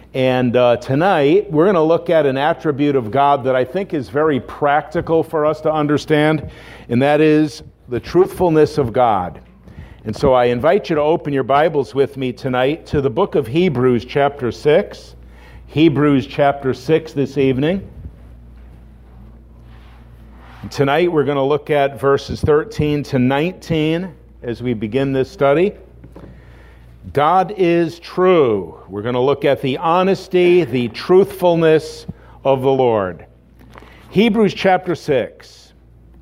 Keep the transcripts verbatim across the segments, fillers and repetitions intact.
And uh, tonight, we're going to look at an attribute of God that I think is very practical for us to understand, and that is the truthfulness of God. And so I invite you to open your Bibles with me tonight to the book of Hebrews chapter six. Hebrews chapter six this evening. And tonight we're going to look at verses thirteen to nineteen as we begin this study. God is true. We're going to look at the honesty, the truthfulness of the Lord. Hebrews chapter six.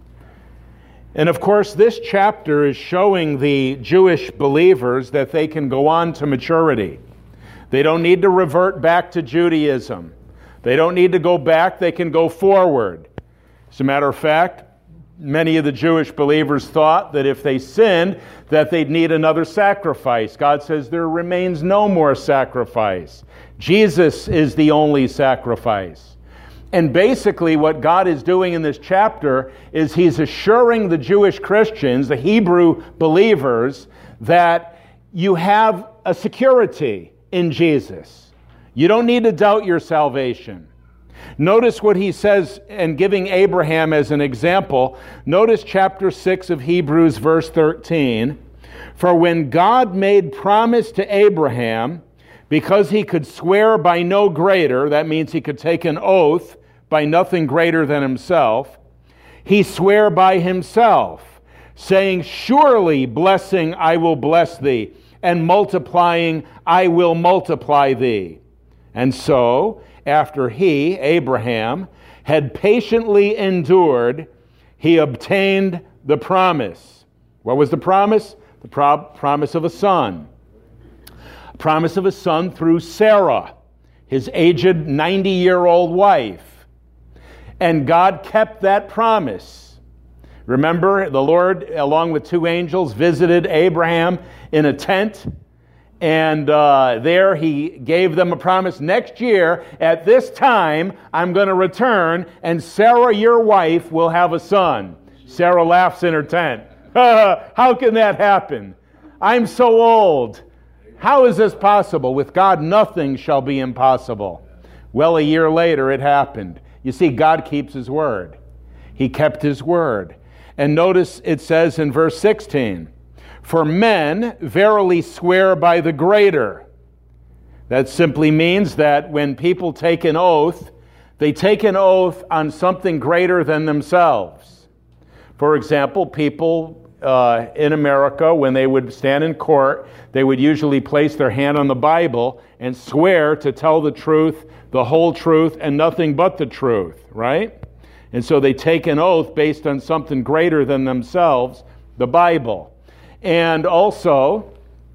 And of course, this chapter is showing the Jewish believers that they can go on to maturity. They don't need to revert back to Judaism. They don't need to go back, they can go forward. As a matter of fact, many of the Jewish believers thought that if they sinned, that they'd need another sacrifice. God says there remains no more sacrifice. Jesus is the only sacrifice. And basically what God is doing in this chapter is He's assuring the Jewish Christians, the Hebrew believers, that you have a security in Jesus. You don't need to doubt your salvation. Notice what he says, and giving Abraham as an example. Notice chapter six of Hebrews, verse thirteen. For when God made promise to Abraham, because he could swear by no greater, that means he could take an oath by nothing greater than himself, he sware by himself, saying, surely blessing I will bless thee, and multiplying I will multiply thee. And so, after he, Abraham, had patiently endured, he obtained the promise. What was the promise? The pro- promise of a son. A promise of a son through Sarah, his aged ninety-year-old wife. And God kept that promise. Remember, the Lord, along with two angels, visited Abraham in a tent. And uh, there he gave them a promise. Next year, at this time, I'm going to return, and Sarah, your wife, will have a son. Sarah laughs in her tent. How can that happen? I'm so old. How is this possible? With God, nothing shall be impossible. Well, a year later, it happened. You see, God keeps His word. He kept His word. And notice it says in verse sixteen, for men verily swear by the greater. That simply means that when people take an oath, they take an oath on something greater than themselves. For example, people uh, in America, when they would stand in court, they would usually place their hand on the Bible and swear to tell the truth, the whole truth, and nothing but the truth, right? And so they take an oath based on something greater than themselves, the Bible. And also,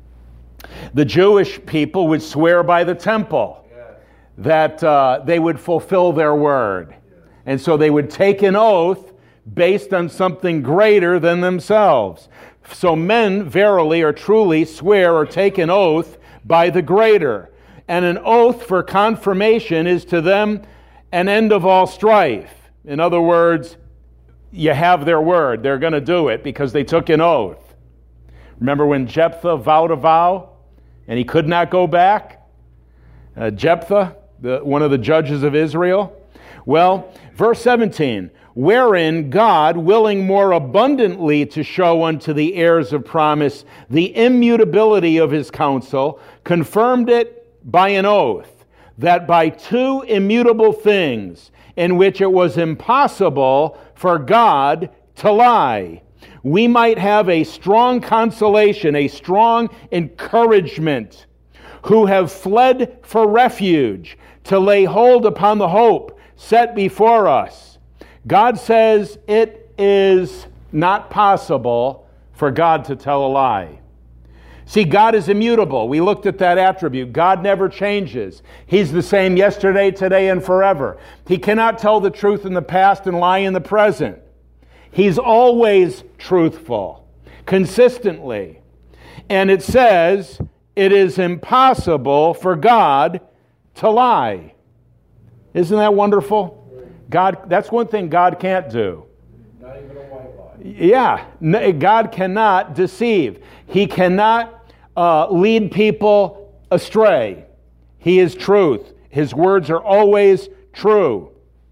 the Jewish people would swear by the temple that uh, they would fulfill their word. And so they would take an oath based on something greater than themselves. So men verily or truly swear or take an oath by the greater. And an oath for confirmation is to them an end of all strife. In other words, you have their word. They're going to do it because they took an oath. Remember when Jephthah vowed a vow and he could not go back? Uh, Jephthah, the, one of the judges of Israel. Well, verse seventeen, wherein God, willing more abundantly to show unto the heirs of promise the immutability of His counsel, confirmed it by an oath, that by two immutable things, in which it was impossible for God to lie, we might have a strong consolation, a strong encouragement, who have fled for refuge to lay hold upon the hope set before us. God says it is not possible for God to tell a lie. See, God is immutable. We looked at that attribute. God never changes. He's the same yesterday, today, and forever. He cannot tell the truth in the past and lie in the present. He's always truthful, consistently. And it says, it is impossible for God to lie. Isn't that wonderful? God, that's one thing God can't do. Not even a white lie. Yeah, God cannot deceive. He cannot uh, lead people astray. He is truth. His words are always true.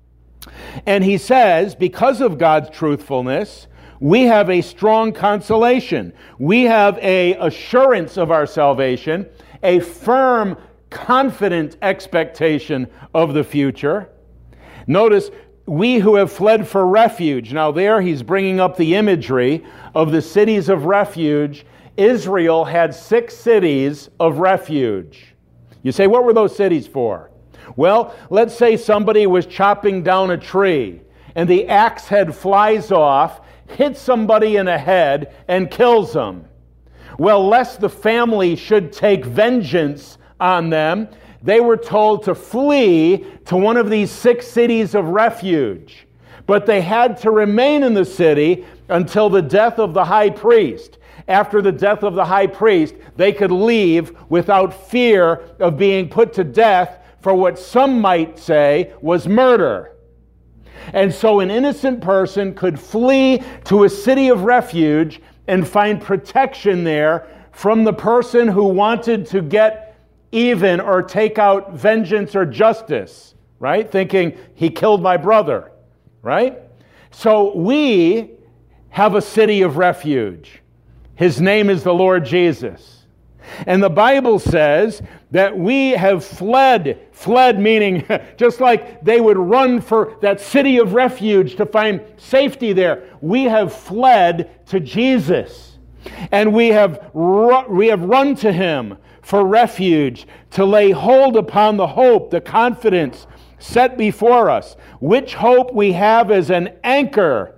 And he says, because of God's truthfulness, we have a strong consolation. We have a assurance of our salvation, a firm, confident expectation of the future. Notice, we who have fled for refuge. Now there he's bringing up the imagery of the cities of refuge. Israel had six cities of refuge. You say, what were those cities for? Well, let's say somebody was chopping down a tree and the axe head flies off, hits somebody in the head, and kills them. Well, lest the family should take vengeance on them, they were told to flee to one of these six cities of refuge. But they had to remain in the city until the death of the high priest. After the death of the high priest, they could leave without fear of being put to death for what some might say was murder. And so an innocent person could flee to a city of refuge and find protection there from the person who wanted to get even or take out vengeance or justice, right? Thinking, he killed my brother, right? So we have a city of refuge. His name is the Lord Jesus. And the Bible says that we have fled, fled meaning just like they would run for that city of refuge to find safety there. We have fled to Jesus. And we have, ru- we have run to him for refuge, to lay hold upon the hope, the confidence set before us, which hope we have as an anchor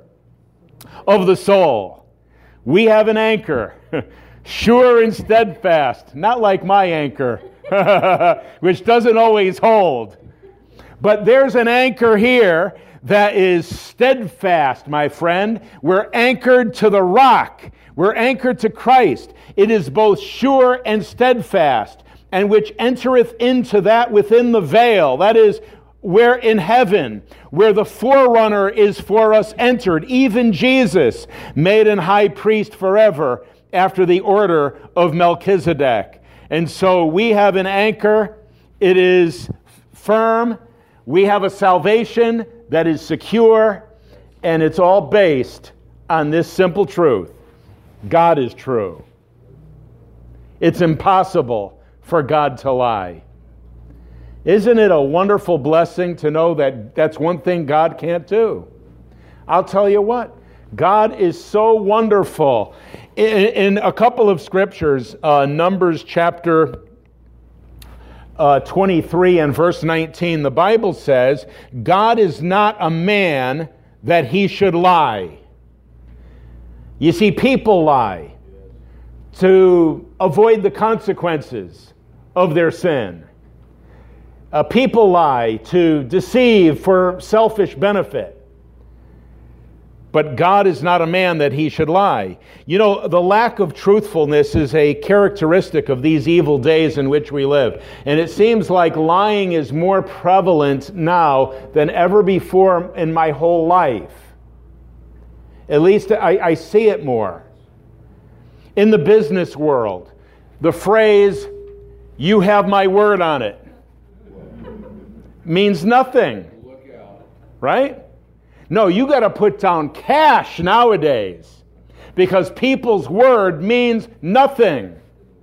of the soul. We have an anchor, sure and steadfast, not like my anchor, which doesn't always hold. But there's an anchor here that is steadfast, my friend. We're anchored to the rock. We're anchored to Christ. It is both sure and steadfast, and which entereth into that within the veil. That is, we're in heaven, where the forerunner is for us entered, even Jesus, made an high priest forever after the order of Melchizedek. And so we have an anchor. It is firm. We have a salvation that is secure, and it's all based on this simple truth. God is true. It's impossible for God to lie. Isn't it a wonderful blessing to know that that's one thing God can't do? I'll tell you what, God is so wonderful. In, in a couple of scriptures, uh, Numbers chapter uh, twenty-three and verse nineteen, the Bible says, God is not a man that he should lie. You see, people lie to avoid the consequences of their sin. Uh, people lie to deceive for selfish benefit. But God is not a man that he should lie. You know, the lack of truthfulness is a characteristic of these evil days in which we live. And it seems like lying is more prevalent now than ever before in my whole life. At least I, I see it more. In the business world, the phrase, "you have my word on it," means nothing. Right? No, you got to put down cash nowadays because people's word means nothing.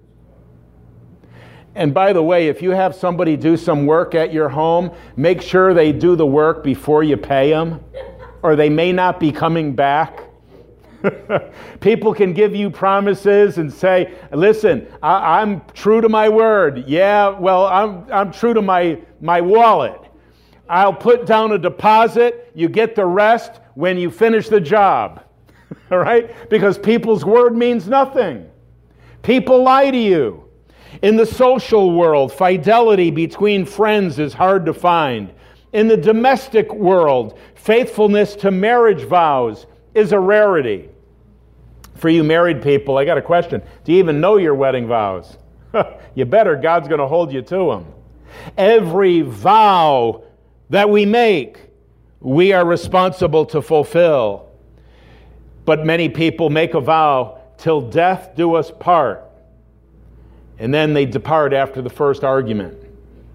And by the way, if you have somebody do some work at your home, make sure they do the work before you pay them, or they may not be coming back. People can give you promises and say, listen, I, I'm true to my word. Yeah, well, I'm I'm true to my, my wallet. I'll put down a deposit. You get the rest when you finish the job. All right? Because people's word means nothing. People lie to you. In the social world, fidelity between friends is hard to find. In the domestic world, faithfulness to marriage vows is a rarity. For you married people, I got a question. Do you even know your wedding vows? You better. God's going to hold you to them. Every vow that we make, we are responsible to fulfill. But many people make a vow, till death do us part. And then they depart after the first argument.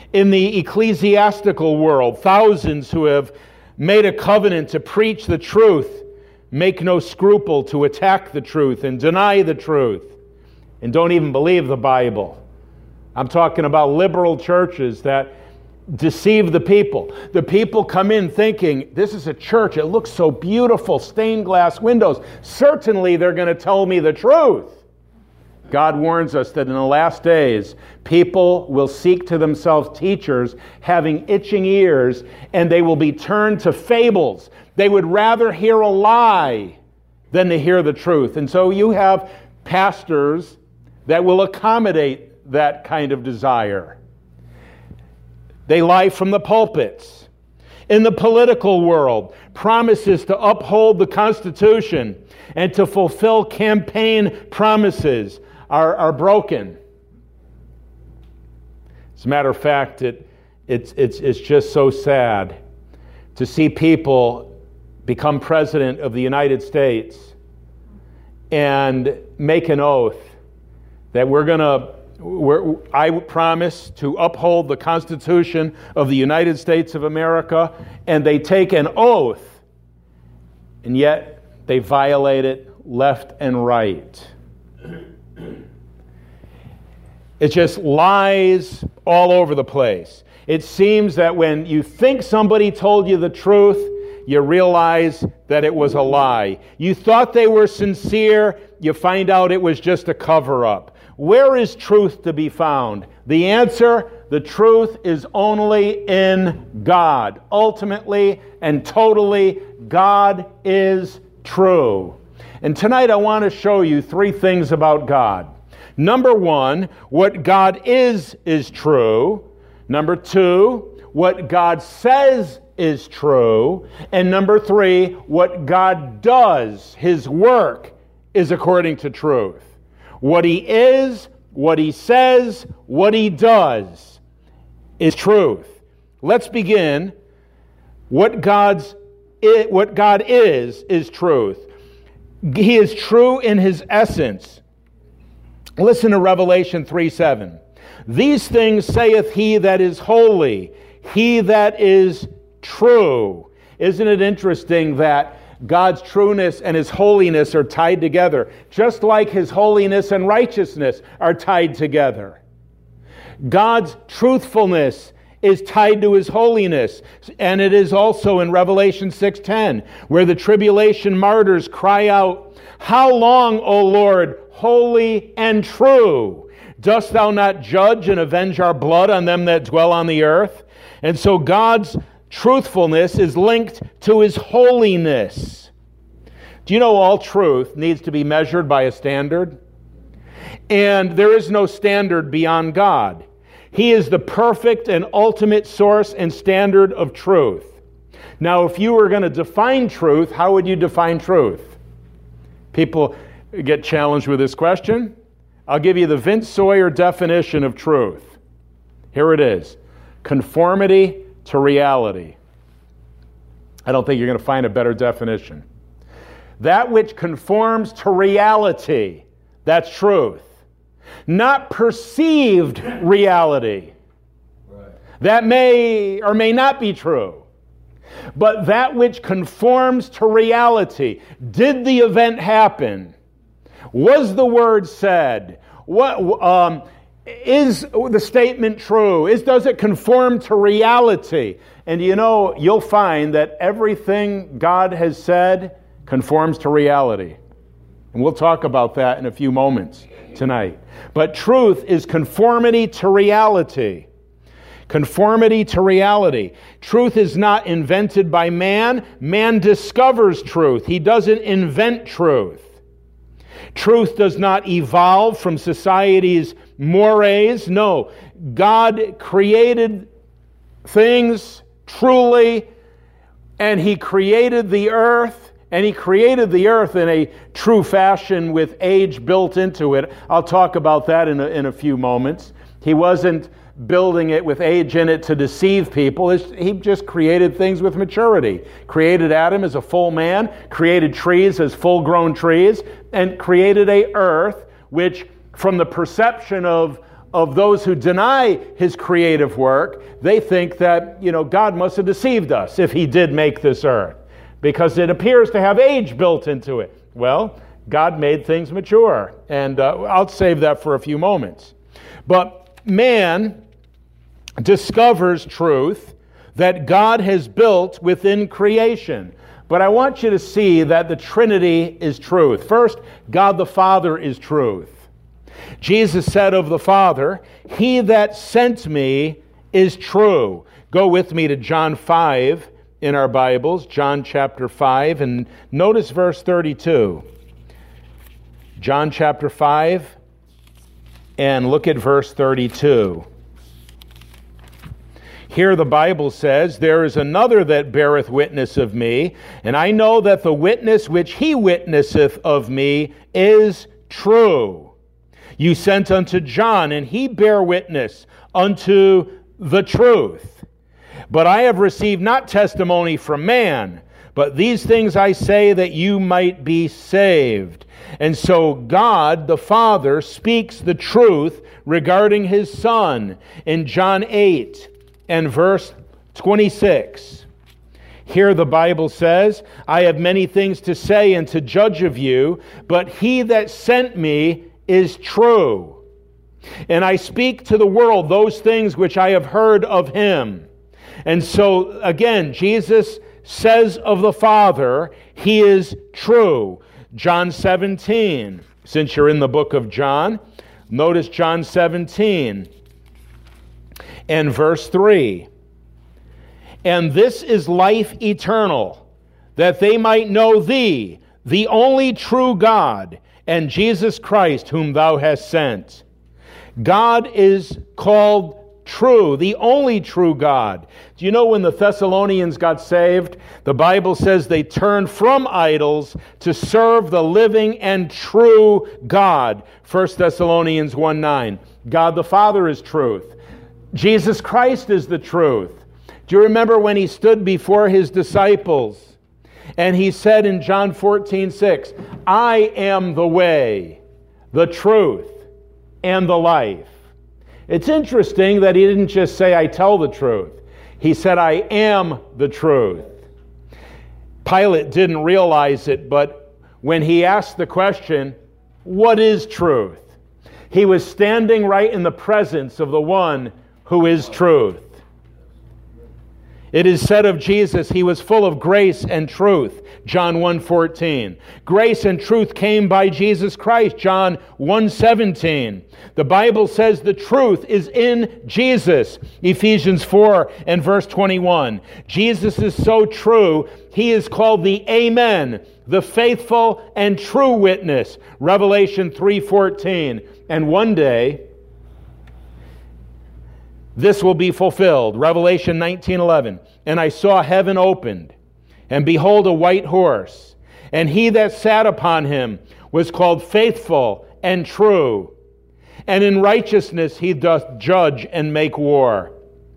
In the ecclesiastical world, thousands who have made a covenant to preach the truth make no scruple to attack the truth and deny the truth and don't even believe the Bible. I'm talking about liberal churches that deceive the people. The people come in thinking, this is a church, it looks so beautiful, stained glass windows. Certainly they're going to tell me the truth. God warns us that in the last days, people will seek to themselves teachers having itching ears, and they will be turned to fables. They would rather hear a lie than to hear the truth. And so you have pastors that will accommodate that kind of desire. They lie from the pulpits. In the political world, promises to uphold the Constitution and to fulfill campaign promises are, are broken. As a matter of fact, it, it's, it's, it's just so sad to see people become president of the United States and make an oath that we're going to, we're, I promise to uphold the Constitution of the United States of America, and they take an oath, and yet they violate it left and right. It's just lies all over the place. It seems that when you think somebody told you the truth, you realize that it was a lie. You thought they were sincere, you find out it was just a cover-up. Where is truth to be found? The answer, the truth is only in God. Ultimately and totally, God is true. And tonight I want to show you three things about God. Number one, what God is, is true. Number two, what God says is true. And number three, what God does, His work, is according to truth. What He is, what He says, what He does is truth. Let's begin. What God's what God is, is truth. He is true in His essence. Listen to Revelation three seven. These things saith He that is holy, He that is true. Isn't it interesting that God's trueness and His holiness are tied together, just like His holiness and righteousness are tied together? God's truthfulness is tied to His holiness, and it is also in Revelation six ten, where the tribulation martyrs cry out, "How long, O Lord, holy and true? Dost thou not judge and avenge our blood on them that dwell on the earth?" And so God's truthfulness is linked to His holiness. Do you know all truth needs to be measured by a standard? And there is no standard beyond God. He is the perfect and ultimate source and standard of truth. Now, if you were going to define truth, how would you define truth? People get challenged with this question. I'll give you the Vince Sawyer definition of truth. Here it is. Conformity to reality. I don't think you're going to find a better definition. That which conforms to reality, that's truth. Not perceived reality. Right. That may or may not be true. But that which conforms to reality. Did the event happen? Was the word said? What um, is the statement true? Is does it conform to reality? And you know, you'll find that everything God has said conforms to reality. And we'll talk about that in a few moments tonight. But truth is conformity to reality. Conformity to reality. Truth is not invented by man. Man discovers truth. He doesn't invent truth. Truth does not evolve from society's mores. No, God created things truly, and He created the earth, and He created the earth in a true fashion with age built into it. I'll talk about that in a, in a few moments. He wasn't building it with age in it to deceive people. He just created things with maturity. Created Adam as a full man, created trees as full-grown trees, and created a earth which, from the perception of of those who deny his creative work, they think that, you know, God must have deceived us if he did make this earth, because it appears to have age built into it. Well, God made things mature, and uh, I'll save that for a few moments. But man discovers truth that God has built within creation. But I want you to see that the Trinity is truth. First, God the Father is truth. Jesus said of the Father, "He that sent me is true." Go with me to John five in our Bibles, John chapter five, and notice verse thirty-two. John chapter five, and look at verse thirty-two. Here the Bible says, "There is another that beareth witness of me, and I know that the witness which he witnesseth of me is true. You sent unto John, and he bare witness unto the truth. But I have received not testimony from man, but these things I say that you might be saved." And so God the Father speaks the truth regarding his Son in John eight and verse twenty-six. Here the Bible says, "I have many things to say and to judge of you, but he that sent me is true. And I speak to the world those things which I have heard of him." And so again, Jesus says of the Father, he is true. John seventeen, since you're in the book of John, notice John seventeen and verse three. "And this is life eternal, that they might know thee, the only true God, and Jesus Christ whom thou hast sent." God is called true, the only true God. Do you know when the Thessalonians got saved, the Bible says they turned from idols to serve the living and true God. First Thessalonians one nine. God the Father is truth. Jesus Christ is the truth. Do you remember when he stood before his disciples and he said in John fourteen six, "I am the way, the truth, and the life"? It's interesting that he didn't just say, "I tell the truth." He said, "I am the truth." Pilate didn't realize it, but when he asked the question, "What is truth?" he was standing right in the presence of the one who is truth. It is said of Jesus, he was full of grace and truth, John one fourteen. Grace and truth came by Jesus Christ, John one seventeen. The Bible says the truth is in Jesus, Ephesians four and verse twenty-one. Jesus is so true, he is called the Amen, the faithful and true witness, Revelation three fourteen. And one day, this will be fulfilled. Revelation nineteen eleven. "And I saw heaven opened, and behold a white horse, and he that sat upon him was called Faithful and True, and in righteousness he doth judge and make war."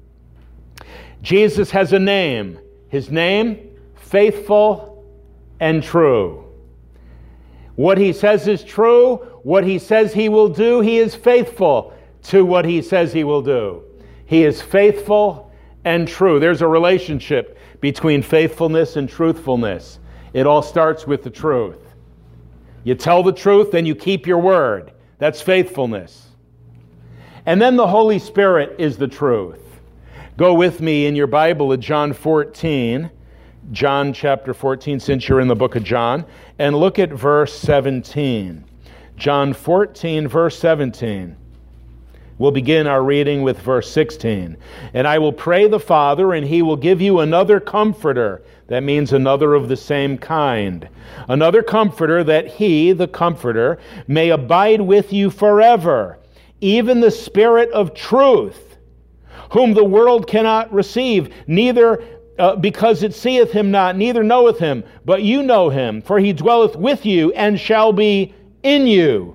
Jesus has a name. His name, Faithful and True. What he says is true. What he says he will do, he is faithful to what he says he will do. He is faithful and true. There's a relationship between faithfulness and truthfulness. It all starts with the truth. You tell the truth, then you keep your word. That's faithfulness. And then the Holy Spirit is the truth. Go with me in your Bible to John fourteen, John chapter fourteen, since you're in the book of John, and look at verse seventeen. John fourteen, verse seventeen. We'll begin our reading with verse sixteen. "And I will pray the Father, and he will give you another comforter." That means another of the same kind. "Another comforter, that he, the comforter, may abide with you forever. Even the Spirit of truth, whom the world cannot receive, neither uh, because it seeth him not, neither knoweth him. But you know him, for he dwelleth with you and shall be in you.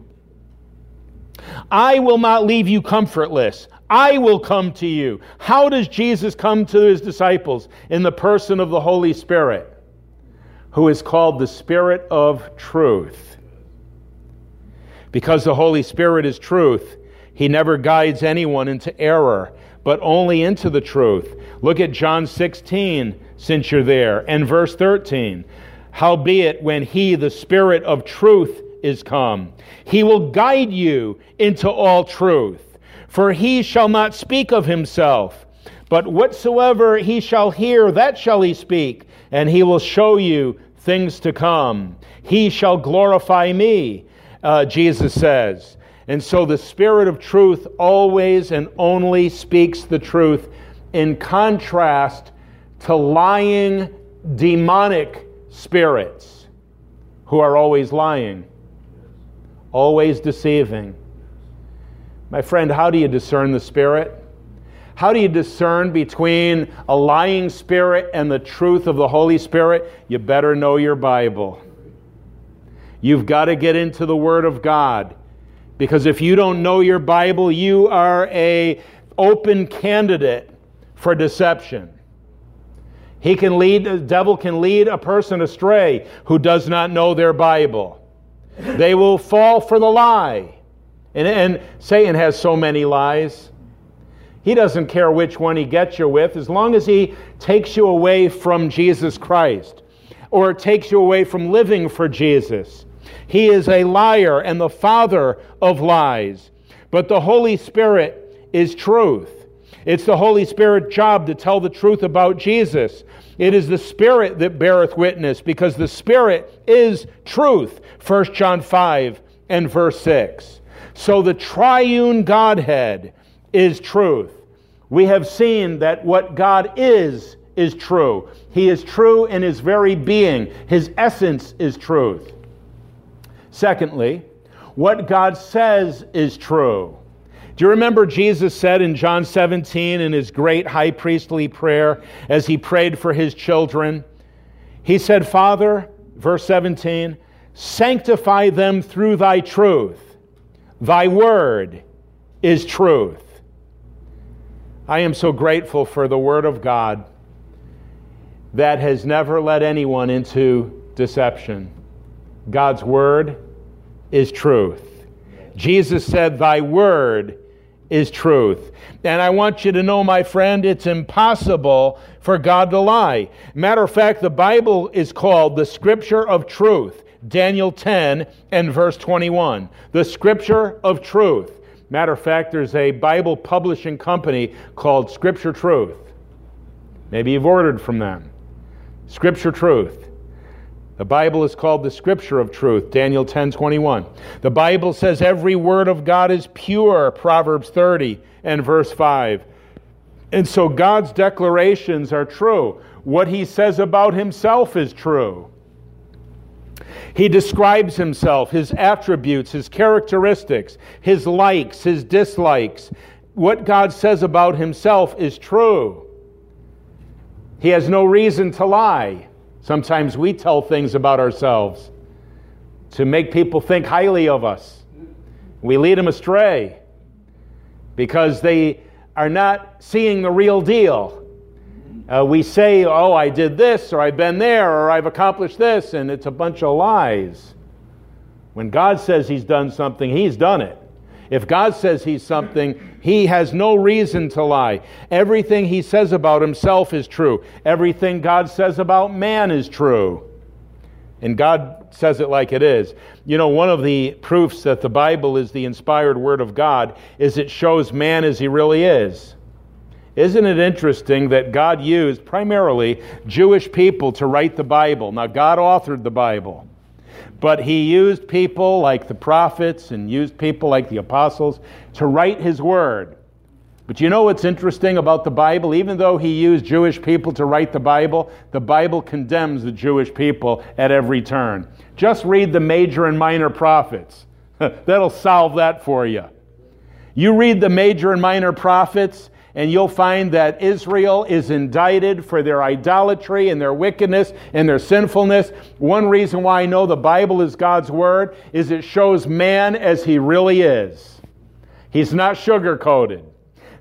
I will not leave you comfortless. I will come to you." How does Jesus come to his disciples? In the person of the Holy Spirit, who is called the Spirit of Truth. Because the Holy Spirit is truth, He never guides anyone into error, but only into the truth. Look at John sixteen, since you're there, and verse thirteen. Howbeit, when he, the Spirit of truth, is come, he will guide you into all truth. For he shall not speak of himself, but whatsoever he shall hear, that shall he speak, and he will show you things to come. He shall glorify me, uh, Jesus says. And so the Spirit of truth always and only speaks the truth, in contrast to lying, demonic spirits who are always lying, always deceiving. My friend, how do you discern the Spirit? How do you discern between a lying spirit and the truth of the Holy Spirit? You better know your Bible. You've got to get into the Word of God, because if you don't know your Bible, you are an open candidate for deception. He can lead, the devil can lead a person astray who does not know their Bible. They will fall for the lie. And, and Satan has so many lies. He doesn't care which one he gets you with, as long as he takes you away from Jesus Christ, or takes you away from living for Jesus. He is a liar and the father of lies. But the Holy Spirit is truth. It's the Holy Spirit's job to tell the truth about Jesus. It is the Spirit that beareth witness, because the Spirit is truth. First John five and verse six. So the triune Godhead is truth. We have seen that what God is, is true. He is true in His very being. His essence is truth. Secondly, what God says is true. Do you remember Jesus said in John seventeen, in His great high priestly prayer, as He prayed for His children? He said, Father, verse seventeen, sanctify them through Thy truth. Thy word is truth. I am so grateful for the Word of God that has never led anyone into deception. God's Word is truth. Jesus said, Thy word is truth. And I want you to know, my friend, it's impossible for God to lie. Matter of fact, the Bible is called the Scripture of Truth. Daniel ten and verse twenty-one. The Scripture of Truth. Matter of fact, there's a Bible publishing company called Scripture Truth. Maybe you've ordered from them. Scripture Truth. The Bible is called the Scripture of Truth, Daniel ten twenty-one. The Bible says every word of God is pure, Proverbs thirty and verse five. And so God's declarations are true. What He says about Himself is true. He describes Himself, His attributes, His characteristics, His likes, His dislikes. What God says about Himself is true. He has no reason to lie. Sometimes we tell things about ourselves to make people think highly of us. We lead them astray because they are not seeing the real deal. Uh, we say, oh, I did this, or I've been there, or I've accomplished this, and it's a bunch of lies. When God says He's done something, He's done it. If God says He's something, He has no reason to lie. Everything He says about Himself is true. Everything God says about man is true. And God says it like it is. You know, one of the proofs that the Bible is the inspired Word of God is it shows man as he really is. Isn't it interesting that God used primarily Jewish people to write the Bible? Now, God authored the Bible, but He used people like the prophets and used people like the apostles to write His Word. But you know what's interesting about the Bible? Even though He used Jewish people to write the Bible, the Bible condemns the Jewish people at every turn. Just read the major and minor prophets. That'll solve that for you. You read the major and minor prophets, and you'll find that Israel is indicted for their idolatry and their wickedness and their sinfulness. One reason why I know the Bible is God's Word is it shows man as he really is. He's not sugar-coated.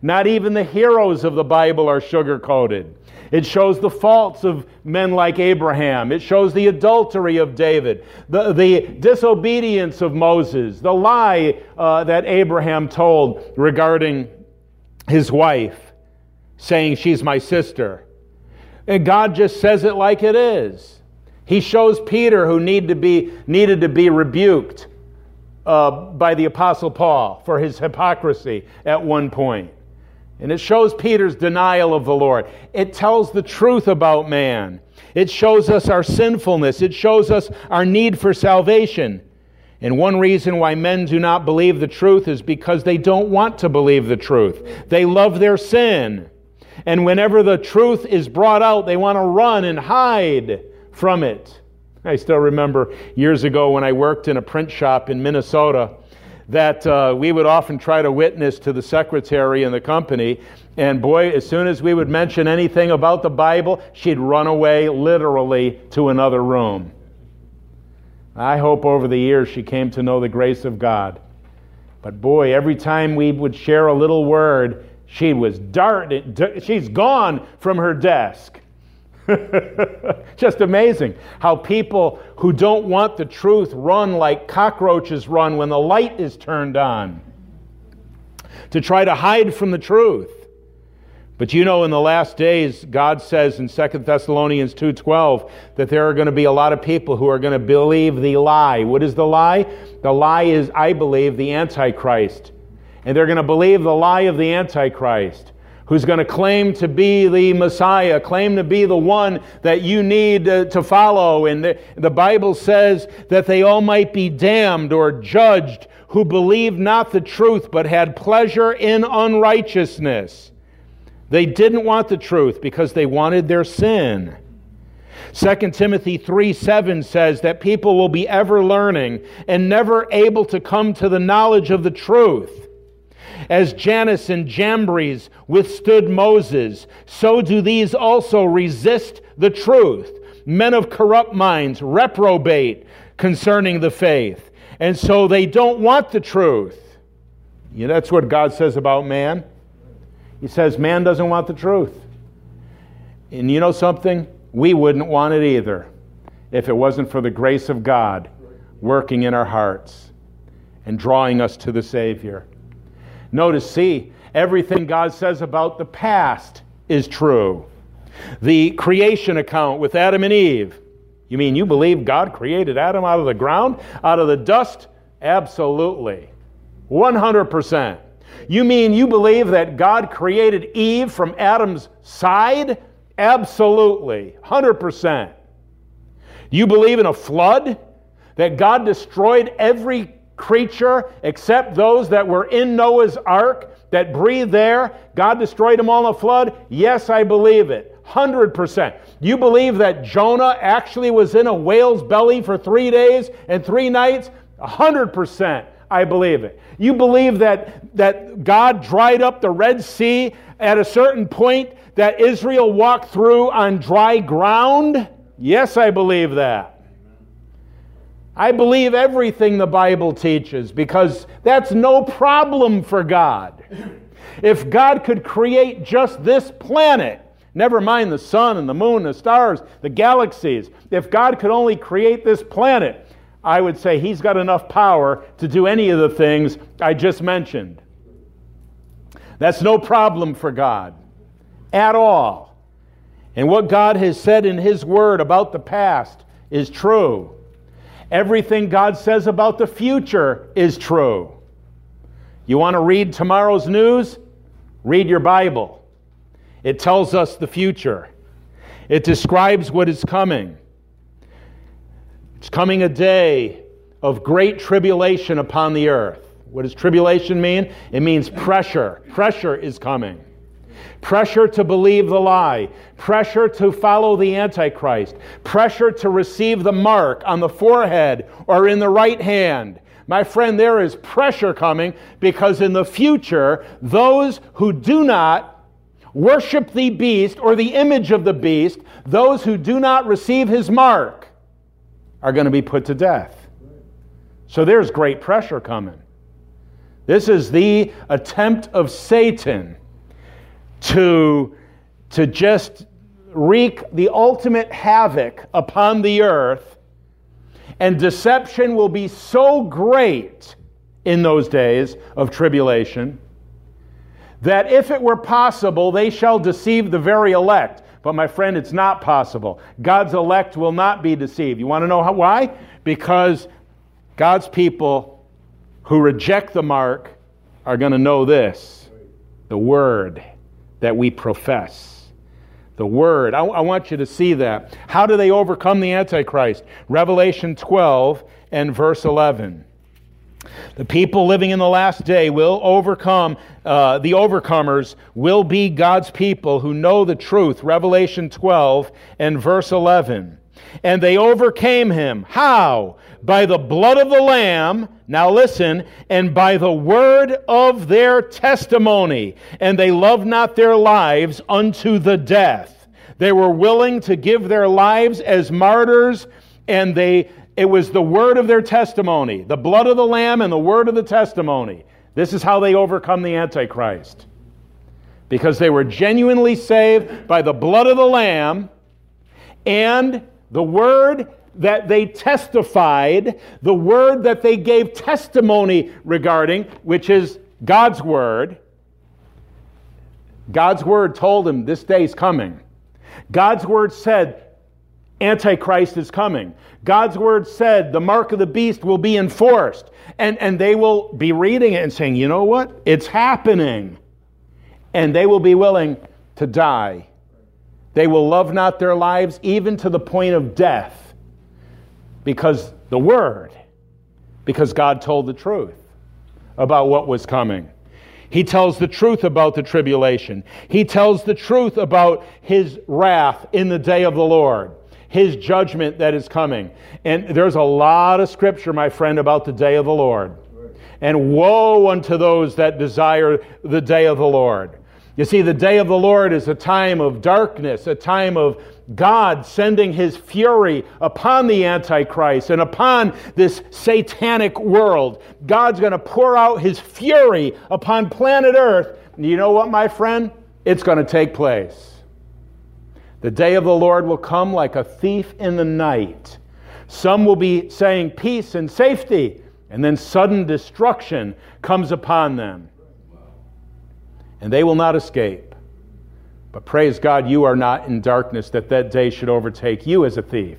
Not even the heroes of the Bible are sugar-coated. It shows the faults of men like Abraham. It shows the adultery of David, the, the disobedience of Moses, the lie uh, that Abraham told regarding his wife, saying she's my sister. And God just says it like it is. He shows Peter, who need to be, needed to be rebuked uh, by the Apostle Paul for his hypocrisy at one point. And it shows Peter's denial of the Lord. It tells the truth about man. It shows us our sinfulness. It shows us our need for salvation. And one reason why men do not believe the truth is because they don't want to believe the truth. They love their sin. And whenever the truth is brought out, they want to run and hide from it. I still remember years ago when I worked in a print shop in Minnesota, that uh, we would often try to witness to the secretary in the company, and boy, as soon as we would mention anything about the Bible, she'd run away literally to another room. I hope over the years she came to know the grace of God. But boy, every time we would share a little word, she was darting, she's gone from her desk. Just amazing how people who don't want the truth run like cockroaches run when the light is turned on to try to hide from the truth. But you know, in the last days, God says in Second Thessalonians two twelve that there are going to be a lot of people who are going to believe the lie. What is the lie? The lie is, I believe, the Antichrist. And they're going to believe the lie of the Antichrist, who's going to claim to be the Messiah, claim to be the one that you need uh, to follow. And the, the Bible says that they all might be damned or judged who believed not the truth, but had pleasure in unrighteousness. They didn't want the truth because they wanted their sin. Second Timothy three seven says that people will be ever learning and never able to come to the knowledge of the truth. As Jannes and Jambres withstood Moses, so do these also resist the truth. Men of corrupt minds reprobate concerning the faith. And so they don't want the truth. You know, that's what God says about man. He says man doesn't want the truth. And you know something? We wouldn't want it either if it wasn't for the grace of God working in our hearts and drawing us to the Savior. Notice, see, everything God says about the past is true. The creation account with Adam and Eve. You mean you believe God created Adam out of the ground, out of the dust? Absolutely. one hundred percent. You mean you believe that God created Eve from Adam's side? Absolutely. one hundred percent. You believe in a flood? That God destroyed every creature except those that were in Noah's ark that breathed there? God destroyed them all in a flood? Yes, I believe it. one hundred percent. You believe that Jonah actually was in a whale's belly for three days and three nights? one hundred percent. I believe it. You believe that, that God dried up the Red Sea at a certain point that Israel walked through on dry ground? Yes, I believe that. I believe everything the Bible teaches because that's no problem for God. If God could create just this planet, never mind the sun and the moon, the stars, the galaxies, if God could only create this planet, I would say He's got enough power to do any of the things I just mentioned. That's no problem for God at all. And what God has said in His Word about the past is true. Everything God says about the future is true. You want to read tomorrow's news? Read your Bible. It tells us the future. It describes what is coming. It's coming a day of great tribulation upon the earth. What does tribulation mean? It means pressure. Pressure is coming. Pressure to believe the lie. Pressure to follow the Antichrist. Pressure to receive the mark on the forehead or in the right hand. My friend, there is pressure coming because in the future, those who do not worship the beast or the image of the beast, those who do not receive his mark, are going to be put to death. So there's great pressure coming. This is the attempt of Satan to, to just wreak the ultimate havoc upon the earth, and deception will be so great in those days of tribulation that if it were possible, they shall deceive the very elect. But my friend, it's not possible. God's elect will not be deceived. You want to know how, why? Because God's people who reject the mark are going to know this, the word that we profess. The word. I, I want you to see that. How do they overcome the Antichrist? Revelation twelve and verse eleven. The people living in the last day will overcome, uh, the overcomers will be God's people who know the truth. Revelation twelve and verse eleven. And they overcame him. How? By the blood of the Lamb, now listen, and by the word of their testimony. And they loved not their lives unto the death. They were willing to give their lives as martyrs, and they it was the word of their testimony, the blood of the Lamb and the word of the testimony. This is how they overcome the Antichrist. Because they were genuinely saved by the blood of the Lamb and the word that they testified, the word that they gave testimony regarding, which is God's word. God's word told them this day is coming. God's word said Antichrist is coming. God's word said the mark of the beast will be enforced. And, and they will be reading it and saying, you know what? It's happening. And they will be willing to die. They will love not their lives even to the point of death. Because the word, because God told the truth about what was coming. He tells the truth about the tribulation. He tells the truth about his wrath in the day of the Lord. His judgment that is coming. And there's a lot of scripture, my friend, about the day of the Lord. And woe unto those that desire the day of the Lord. You see, the day of the Lord is a time of darkness, a time of God sending his fury upon the Antichrist and upon this satanic world. God's going to pour out his fury upon planet Earth. And you know what, my friend? It's going to take place. The day of the Lord will come like a thief in the night. Some will be saying peace and safety, and then sudden destruction comes upon them. And they will not escape. But praise God, you are not in darkness that that day should overtake you as a thief.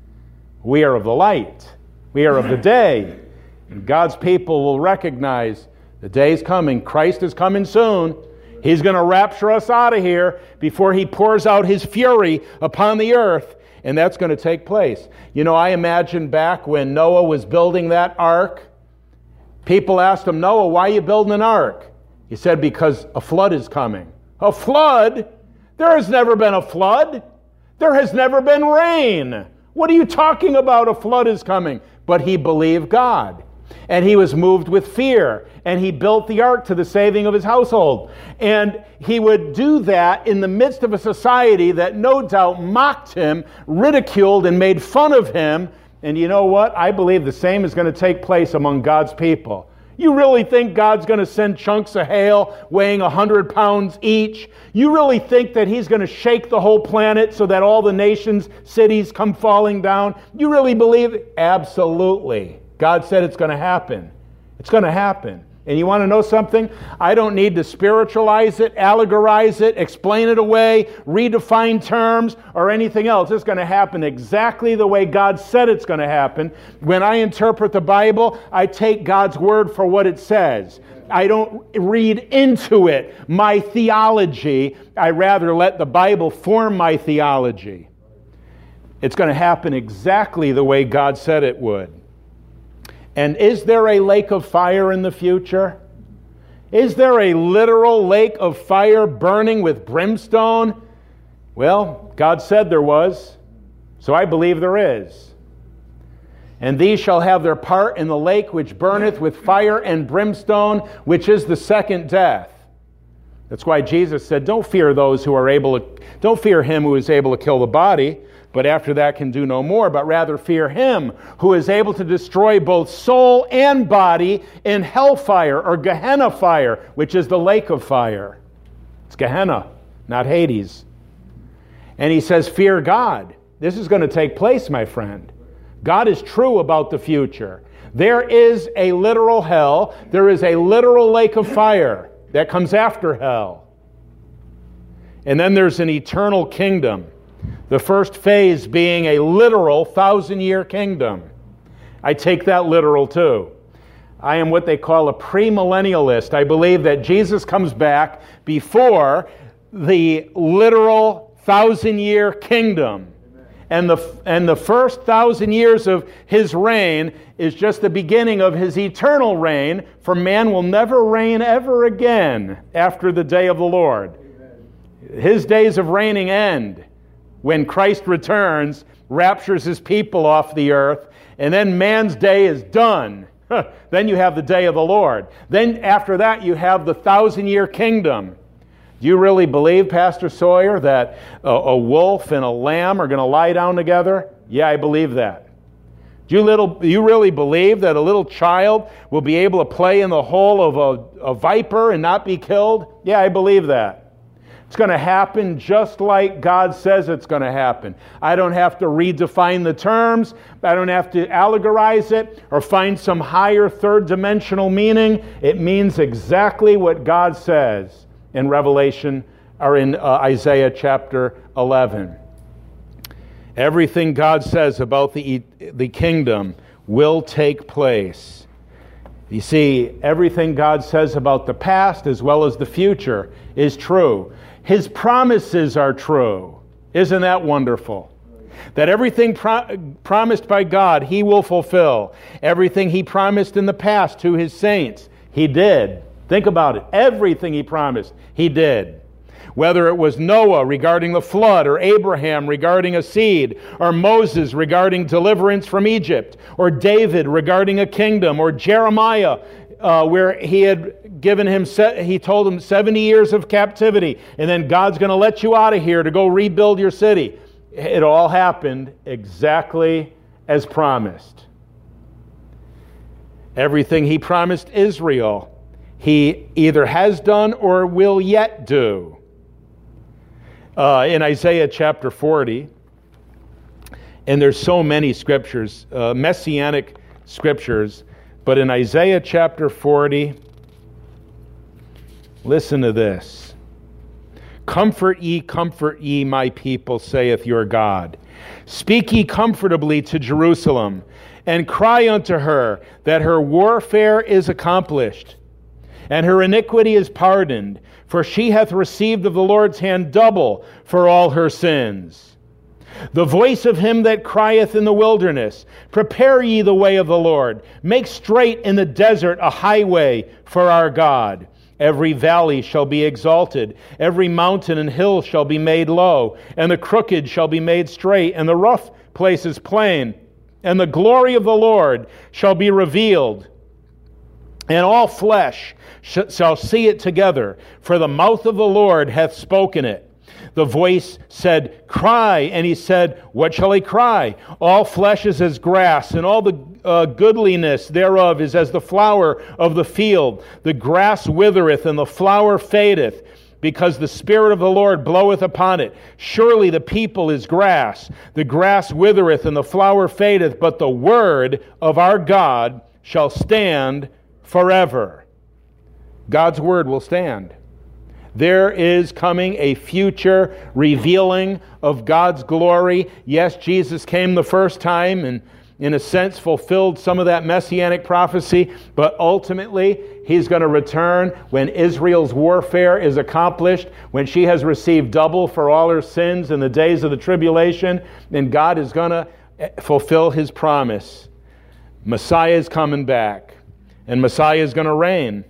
We are of the light. We are of the day. And God's people will recognize the day is coming. Christ is coming soon. He's going to rapture us out of here before he pours out his fury upon the earth. And that's going to take place. You know, I imagine back when Noah was building that ark, people asked him, Noah, why are you building an ark? He said, because a flood is coming. A flood? There has never been a flood. There has never been rain. What are you talking about? A flood is coming. But he believed God. And he was moved with fear. And he built the ark to the saving of his household. And he would do that in the midst of a society that no doubt mocked him, ridiculed, and made fun of him. And you know what? I believe the same is going to take place among God's people. You really think God's going to send chunks of hail weighing one hundred pounds each? You really think that he's going to shake the whole planet so that all the nations, cities come falling down? You really believe it? Absolutely. God said it's going to happen. It's going to happen. And you want to know something? I don't need to spiritualize it, allegorize it, explain it away, redefine terms, or anything else. It's going to happen exactly the way God said it's going to happen. When I interpret the Bible, I take God's word for what it says. I don't read into it my theology. I rather let the Bible form my theology. It's going to happen exactly the way God said it would. And is there a lake of fire in the future? Is there a literal lake of fire burning with brimstone? Well, God said there was, so I believe there is. And these shall have their part in the lake which burneth with fire and brimstone, which is the second death. That's why Jesus said, don't fear those who are able to, don't fear him who is able to kill the body, but after that can do no more, but rather fear him who is able to destroy both soul and body in hellfire or Gehenna fire, which is the lake of fire. It's Gehenna. not Hades. And he says, fear God. This is going to take place, my friend. God is true about the future. There is a literal hell. There is a literal lake of fire that comes after hell. And then there's an eternal kingdom. The first phase being a literal thousand-year kingdom. I take that literal too. I am what they call a premillennialist. I believe that Jesus comes back before the literal thousand-year kingdom. And the, and the first thousand years of his reign is just the beginning of his eternal reign, for man will never reign ever again after the day of the Lord. Amen. His days of reigning end when Christ returns, raptures his people off the earth, and then man's day is done. Then you have the day of the Lord. Then after that you have the thousand-year kingdom. Do you really believe, Pastor Sawyer, that a, a wolf and a lamb are going to lie down together? Yeah, I believe that. Do you, little, do you really believe that a little child will be able to play in the hole of a, a viper and not be killed? Yeah, I believe that. It's going to happen just like God says it's going to happen. I don't have to redefine the terms. I don't have to allegorize it or find some higher third-dimensional meaning. It means exactly what God says in Revelation, or in uh, Isaiah chapter eleven. Everything God says about the, the kingdom will take place. You see, everything God says about the past as well as the future is true. His promises are true. Isn't that wonderful? That everything pro- promised by God, He will fulfill. Everything He promised in the past to His saints, He did. Think about it. Everything He promised, He did. Whether it was Noah regarding the flood, or Abraham regarding a seed, or Moses regarding deliverance from Egypt, or David regarding a kingdom, or Jeremiah uh, where he had given him, se- he told him seventy years of captivity, and then God's going to let you out of here to go rebuild your city. It all happened exactly as promised. Everything He promised Israel, He either has done or will yet do. Uh, in Isaiah chapter forty, and there's so many scriptures, uh, messianic scriptures, but in Isaiah chapter forty, listen to this. Comfort ye, comfort ye, my people, saith your God. Speak ye comfortably to Jerusalem, and cry unto her that her warfare is accomplished, and her iniquity is pardoned, for she hath received of the Lord's hand double for all her sins. The voice of him that crieth in the wilderness, prepare ye the way of the Lord, make straight in the desert a highway for our God. Every valley shall be exalted, every mountain and hill shall be made low, and the crooked shall be made straight, and the rough places plain, and the glory of the Lord shall be revealed, and all flesh shall see it together, for the mouth of the Lord hath spoken it. The voice said, cry, and he said, what shall he cry? All flesh is as grass, and all the uh, goodliness thereof is as the flower of the field. The grass withereth, and the flower fadeth, because the Spirit of the Lord bloweth upon it. Surely the people is grass. The grass withereth, and the flower fadeth, but the word of our God shall stand forever. God's word will stand. There is coming a future revealing of God's glory. Yes, Jesus came the first time and in a sense fulfilled some of that messianic prophecy, but ultimately He's going to return when Israel's warfare is accomplished, when she has received double for all her sins in the days of the tribulation, and God is going to fulfill His promise. Messiah is coming back, and Messiah is going to reign.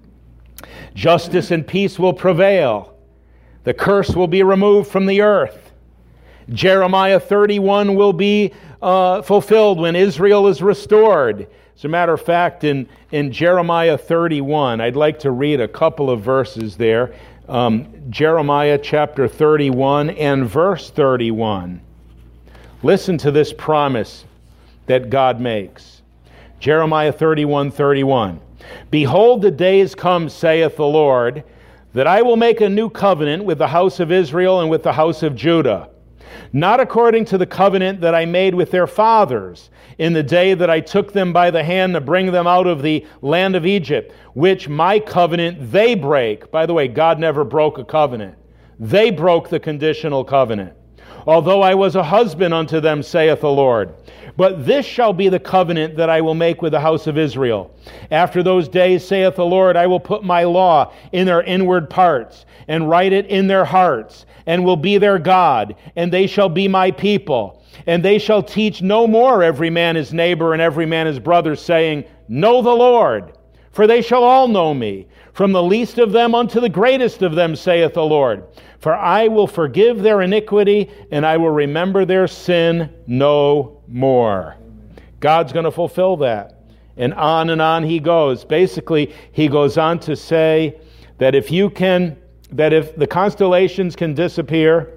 Justice and peace will prevail. The curse will be removed from the earth. Jeremiah thirty-one will be uh, fulfilled when Israel is restored. As a matter of fact, in, in Jeremiah thirty-one, I'd like to read a couple of verses there. Um, Jeremiah chapter thirty-one and verse thirty-one. Listen to this promise that God makes. Jeremiah thirty-one, thirty-one. Behold, the days come, saith the Lord, that I will make a new covenant with the house of Israel and with the house of Judah, not according to the covenant that I made with their fathers in the day that I took them by the hand to bring them out of the land of Egypt, which my covenant they break. By the way, God never broke a covenant. They broke the conditional covenant. Although I was a husband unto them, saith the Lord. But this shall be the covenant that I will make with the house of Israel. After those days, saith the Lord, I will put my law in their inward parts, and write it in their hearts, and will be their God, and they shall be my people. And they shall teach no more every man his neighbor and every man his brother, saying, Know the Lord, for they shall all know me, from the least of them unto the greatest of them, saith the Lord. For I will forgive their iniquity, and I will remember their sin no more. God's going to fulfill that. And on and on he goes. Basically, he goes on to say that if you can, that if the constellations can disappear,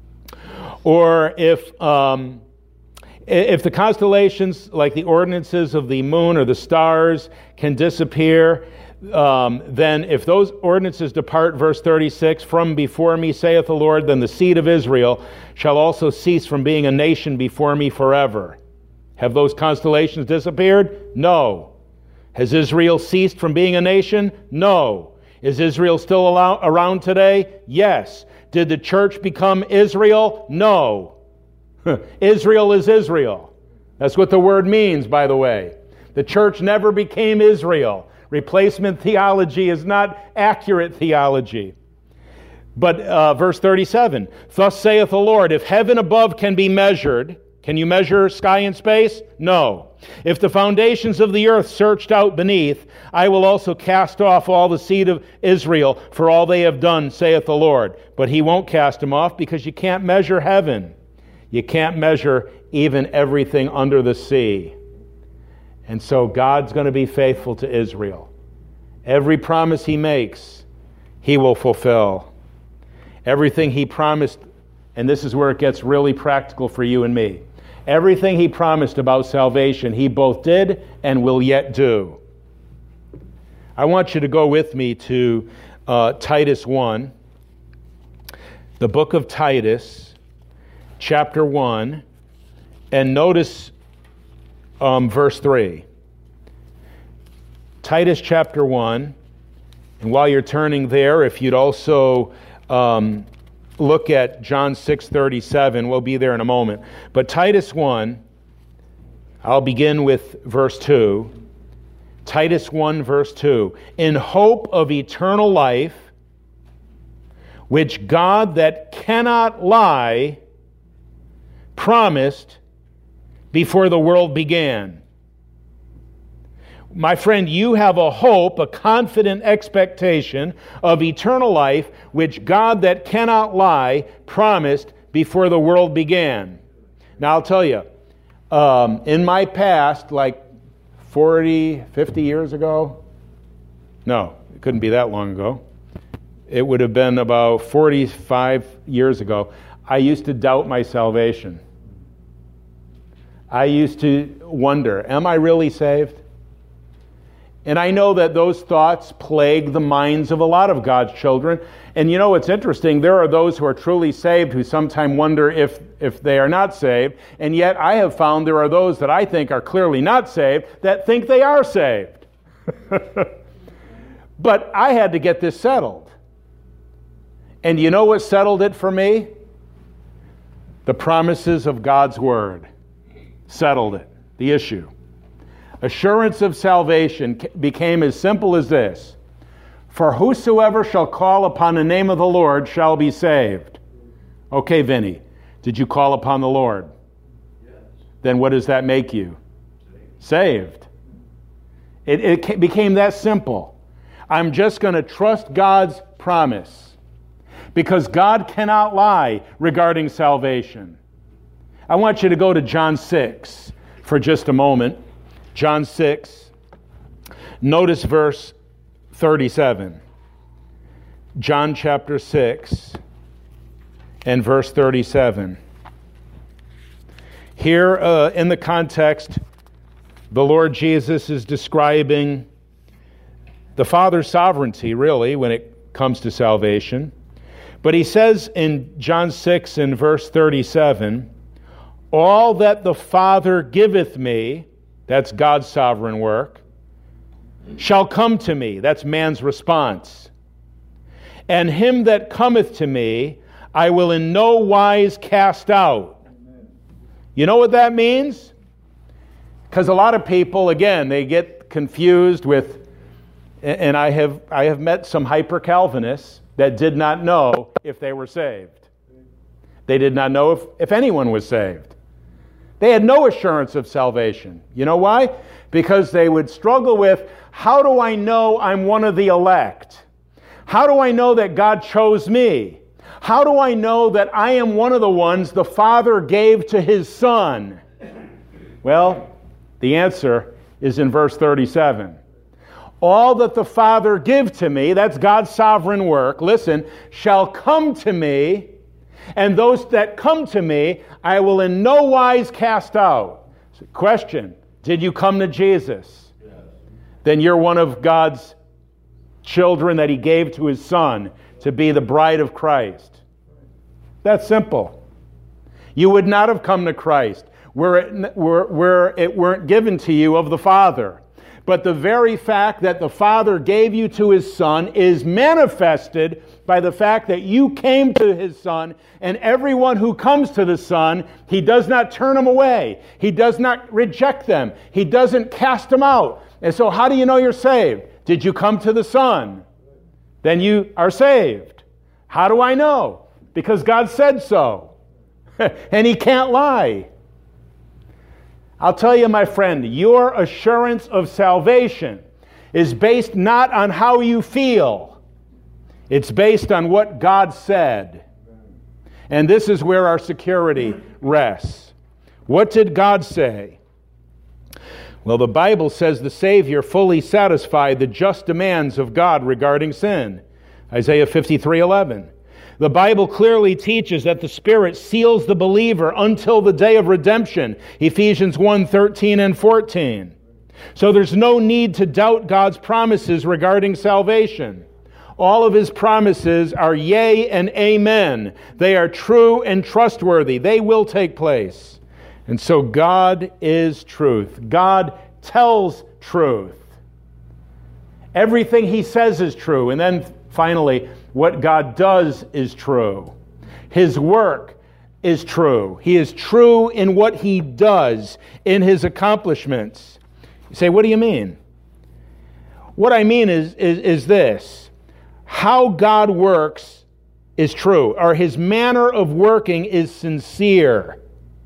or if um, if the constellations, like the ordinances of the moon or the stars, can disappear, Um, then if those ordinances depart, verse thirty-six, from before me, saith the Lord, then the seed of Israel shall also cease from being a nation before me forever. Have those constellations disappeared? No. Has Israel ceased from being a nation? No. Is Israel still allow- around today? Yes. Did the church become Israel? No. Israel is Israel. That's what the word means, by the way. The church never became Israel. Replacement theology is not accurate theology. But uh, verse thirty-seven, thus saith the Lord, if heaven above can be measured, can you measure sky and space? No. If the foundations of the earth searched out beneath, I will also cast off all the seed of Israel for all they have done, saith the Lord. But he won't cast them off because you can't measure heaven. You can't measure even everything under the sea. And so God's going to be faithful to Israel. Every promise he makes, he will fulfill. Everything he promised, and this is where it gets really practical for you and me. Everything he promised about salvation, he both did and will yet do. I want you to go with me to uh, Titus one, the book of Titus, chapter one, and notice Um, verse three. Titus chapter one. And while you're turning there, if you'd also um, look at John six thirty-seven, we'll be there in a moment. But Titus one, I'll begin with verse two. Titus one, verse two. In hope of eternal life, which God that cannot lie promised before the world began. My friend, you have a hope, a confident expectation of eternal life, which God that cannot lie promised before the world began. Now I'll tell you, um, in my past, like forty, fifty years ago, no, it couldn't be that long ago. It would have been about forty-five years ago. I used to doubt my salvation. I used to wonder, am I really saved? And I know that those thoughts plague the minds of a lot of God's children. And you know what's interesting? There are those who are truly saved who sometimes wonder if, if they are not saved. And yet I have found there are those that I think are clearly not saved that think they are saved. But I had to get this settled. And you know what settled it for me? The promises of God's Word. Settled it, the issue. Assurance of salvation became as simple as this. For whosoever shall call upon the name of the Lord shall be saved. Okay, Vinny, did you call upon the Lord? Yes. Then what does that make you? Saved. It, it became that simple. I'm just going to trust God's promise because God cannot lie regarding salvation. I want you to go to John six for just a moment. John six. Notice verse thirty-seven. John chapter six and verse thirty-seven. Here uh, in the context, the Lord Jesus is describing the Father's sovereignty, really, when it comes to salvation. But he says in John six in verse thirty-seven, all that the Father giveth me, that's God's sovereign work, shall come to me. That's man's response. And him that cometh to me, I will in no wise cast out. You know what that means? Because a lot of people, again, they get confused with, and I have I have met some hyper-Calvinists that did not know if they were saved. They did not know if, if anyone was saved. They had no assurance of salvation. You know why? Because they would struggle with, how do I know I'm one of the elect? How do I know that God chose me? How do I know that I am one of the ones the Father gave to His Son? Well, the answer is in verse thirty-seven. All that the Father give to me, that's God's sovereign work, listen, shall come to me, and those that come to me, I will in no wise cast out. So, question, did you come to Jesus? Yes. Then you're one of God's children that He gave to His Son to be the bride of Christ. That's simple. You would not have come to Christ were it, were, were it weren't given to you of the Father. But the very fact that the Father gave you to His Son is manifested by the fact that you came to His Son, and everyone who comes to the Son, He does not turn them away. He does not reject them. He doesn't cast them out. And so how do you know you're saved? Did you come to the Son? Then you are saved. How do I know? Because God said so. And He can't lie. I'll tell you, my friend, your assurance of salvation is based not on how you feel. It's based on what God said. And this is where our security rests. What did God say? Well, the Bible says the Savior fully satisfied the just demands of God regarding sin. Isaiah fifty-three eleven. The Bible clearly teaches that the Spirit seals the believer until the day of redemption. Ephesians one thirteen and fourteen. So there's no need to doubt God's promises regarding salvation. All of His promises are yea and amen. They are true and trustworthy. They will take place. And so God is truth. God tells truth. Everything He says is true. And then finally, what God does is true. His work is true. He is true in what He does, in His accomplishments. You say, what do you mean? What I mean is, is, is this. How God works is true, or His manner of working is sincere.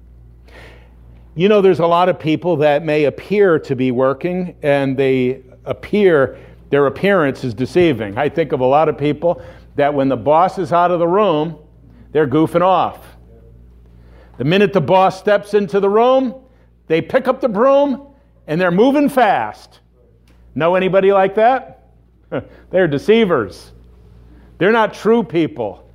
You know, there's a lot of people that may appear to be working, and they appear, their appearance is deceiving. I think of a lot of people that when the boss is out of the room, they're goofing off. The minute the boss steps into the room, they pick up the broom, and they're moving fast. Know anybody like that? They're deceivers. They're not true people.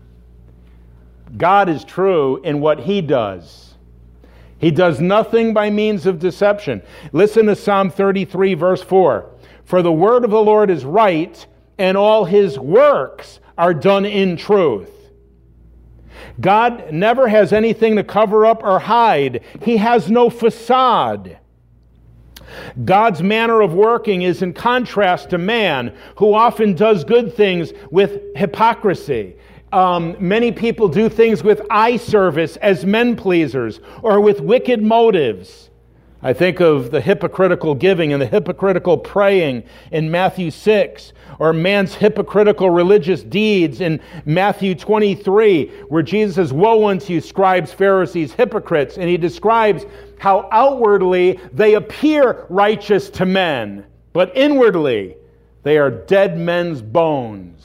God is true in what He does. He does nothing by means of deception. Listen to Psalm thirty-three, verse four. For the word of the Lord is right, and all His works are done in truth. God never has anything to cover up or hide. He has no facade. God's manner of working is in contrast to man, who often does good things with hypocrisy. Um, many people do things with eye service as men pleasers or with wicked motives. I think of the hypocritical giving and the hypocritical praying in Matthew six, or man's hypocritical religious deeds in Matthew twenty-three, where Jesus says, "Woe unto you, scribes, Pharisees, hypocrites," and He describes how outwardly they appear righteous to men, but inwardly they are dead men's bones.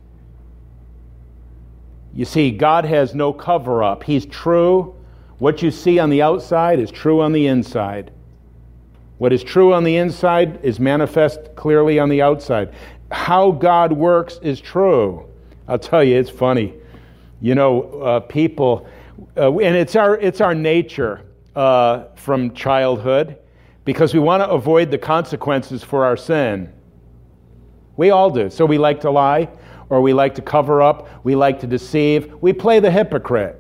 You see, God has no cover-up. He's true. What you see on the outside is true on the inside. What is true on the inside is manifest clearly on the outside. How God works is true. I'll tell you, it's funny. You know, uh, people, uh, and it's our it's our nature uh, from childhood, because we want to avoid the consequences for our sin. We all do. So we like to lie, or we like to cover up, we like to deceive. We play the hypocrite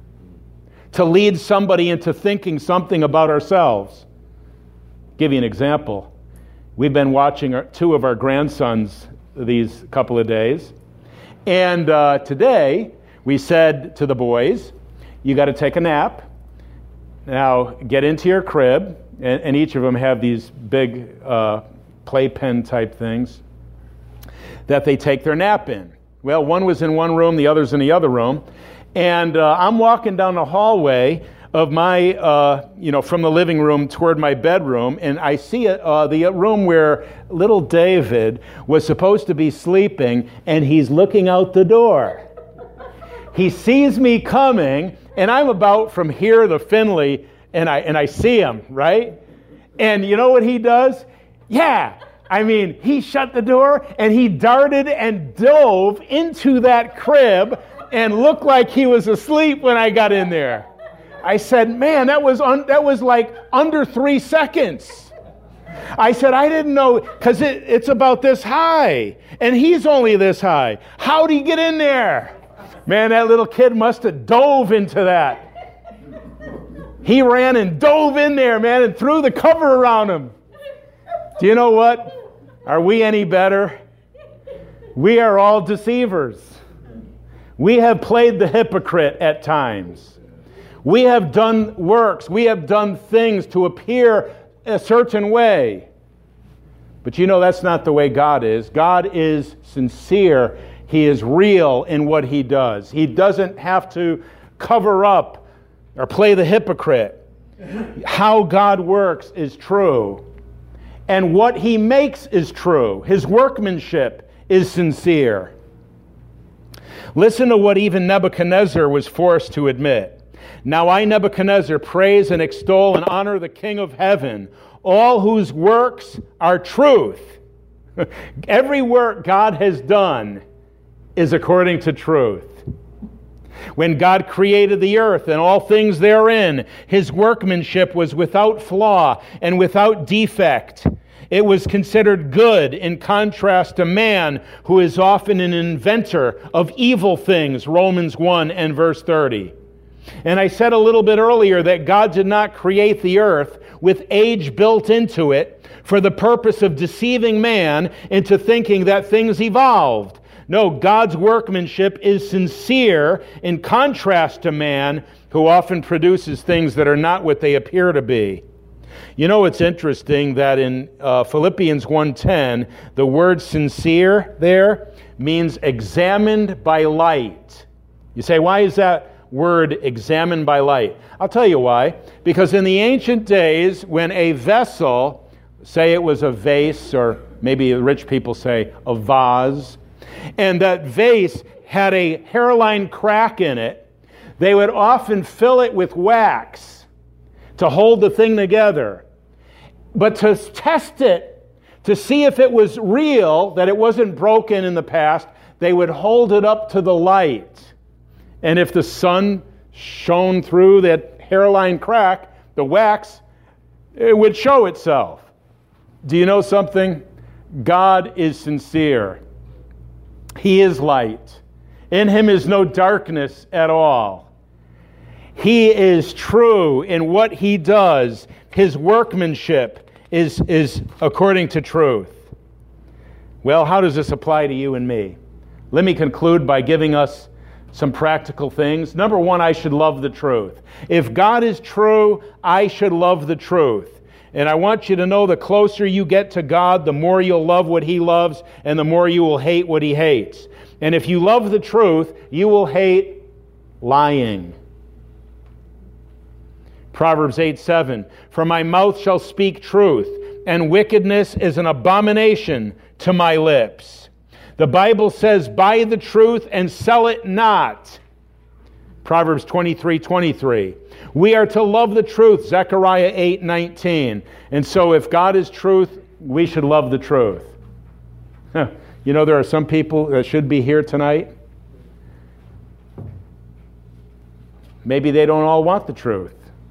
to lead somebody into thinking something about ourselves. Give you an example. We've been watching our, two of our grandsons these couple of days. And uh, today, we said to the boys, you got to take a nap. Now, get into your crib. And, and each of them have these big uh, playpen type things that they take their nap in. Well, one was in one room, the other's in the other room. And uh, I'm walking down the hallway of my, uh, you know, from the living room toward my bedroom, and I see uh, the room where little David was supposed to be sleeping, and he's looking out the door. He sees me coming, and I'm about from here to Finley, and I and I see him, right? And you know what he does? Yeah, I mean, he shut the door, and he darted and dove into that crib and looked like he was asleep when I got in there. I said, man, that was un- that was like under three seconds. I said, I didn't know, because it, it's about this high, and he's only this high. How'd he get in there? Man, that little kid must have dove into that. He ran and dove in there, man, and threw the cover around him. Do you know what? Are we any better? We are all deceivers. We have played the hypocrite at times. We have done works. We have done things to appear a certain way. But you know, that's not the way God is. God is sincere. He is real in what he does. He doesn't have to cover up or play the hypocrite. How God works is true. And what he makes is true. His workmanship is sincere. Listen to what even Nebuchadnezzar was forced to admit. Now I, Nebuchadnezzar, praise and extol and honor the King of heaven, all whose works are truth. Every work God has done is according to truth. When God created the earth and all things therein, his workmanship was without flaw and without defect. It was considered good in contrast to man, who is often an inventor of evil things, Romans one and verse thirty. And I said a little bit earlier that God did not create the earth with age built into it for the purpose of deceiving man into thinking that things evolved. No, God's workmanship is sincere in contrast to man, who often produces things that are not what they appear to be. You know, it's interesting that in uh, Philippians one ten, the word sincere there means examined by light. You say, why is that word examined by light? I'll tell you why. Because in the ancient days, when a vessel, say it was a vase, or maybe rich people say a vase, and that vase had a hairline crack in it, they would often fill it with wax to hold the thing together. But to test it, to see if it was real, that it wasn't broken in the past, they would hold it up to the light. And if the sun shone through that hairline crack, the wax, it would show itself. Do you know something? God is sincere. He is light. In him is no darkness at all. He is true in what he does. His workmanship is, is according to truth. Well, how does this apply to you and me? Let me conclude by giving us some practical things. Number one, I should love the truth. If God is true, I should love the truth. And I want you to know, the closer you get to God, the more you'll love what he loves, and the more you will hate what he hates. And if you love the truth, you will hate lying. Proverbs eight seven, for my mouth shall speak truth, and wickedness is an abomination to my lips. The Bible says, buy the truth and sell it not. Proverbs twenty-three twenty-three. We are to love the truth, Zechariah eight nineteen. And so if God is truth, we should love the truth. Huh. You know, there are some people that should be here tonight. Maybe they don't all want the truth.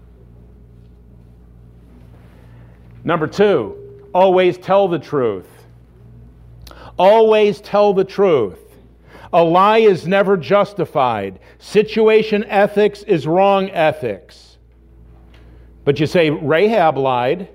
Number two, always tell the truth. Always tell the truth. A lie is never justified. Situation ethics is wrong ethics. But you say, Rahab lied.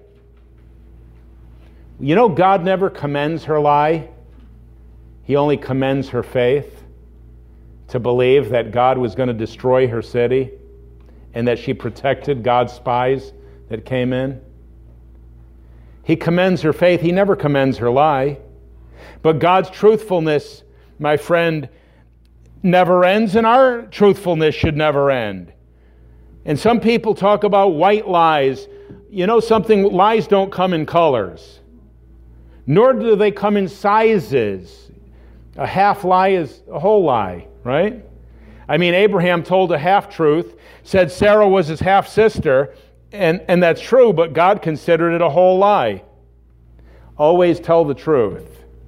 You know, God never commends her lie. He only commends her faith to believe that God was going to destroy her city and that she protected God's spies that came in. He commends her faith. He never commends her lie. But God's truthfulness, my friend, never ends, and our truthfulness should never end. And some people talk about white lies. You know something? Lies don't come in colors, nor do they come in sizes. A half lie is a whole lie, right? I mean, Abraham told a half-truth, said Sarah was his half-sister, and, and that's true, but God considered it a whole lie. Always tell the truth.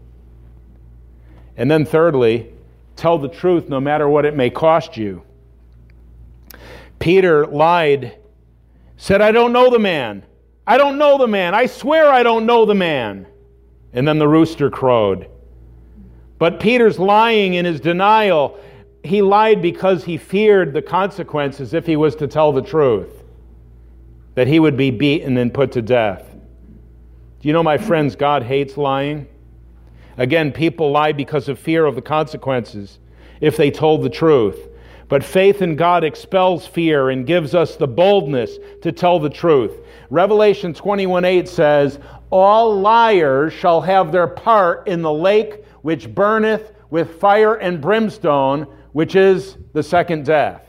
And then thirdly, tell the truth no matter what it may cost you. Peter lied, said, I don't know the man. I don't know the man. I swear I don't know the man. And then the rooster crowed. But Peter's lying in his denial. He lied because he feared the consequences if he was to tell the truth, that he would be beaten and put to death. Do you know, my friends, God hates lying? Again, people lie because of fear of the consequences if they told the truth. But faith in God expels fear and gives us the boldness to tell the truth. Revelation twenty-one eight says, all liars shall have their part in the lake which burneth with fire and brimstone, which is the second death.